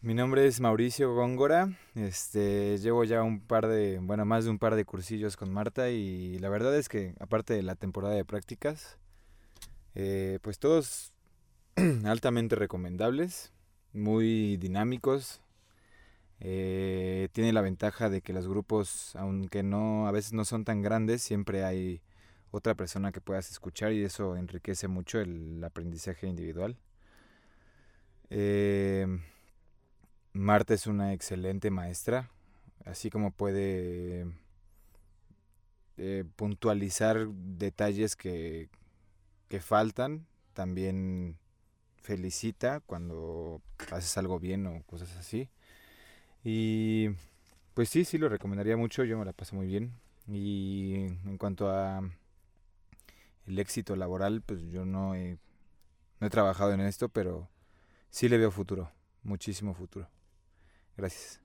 Mi nombre es Mauricio Góngora. Llevo ya más de un par de cursillos con Marta y la verdad es que aparte de la temporada de prácticas, pues todos altamente recomendables, muy dinámicos. Tiene la ventaja de que los grupos, aunque no a veces no son tan grandes, siempre hay otra persona que puedas escuchar y eso enriquece mucho el aprendizaje individual. Eh, Marta es una excelente maestra, así como puede puntualizar detalles que faltan, también felicita cuando haces algo bien o cosas así. Y pues sí, sí lo recomendaría mucho, yo me la paso muy bien. Y en cuanto a el éxito laboral, pues yo no he trabajado en esto, pero sí le veo futuro, muchísimo futuro. Gracias.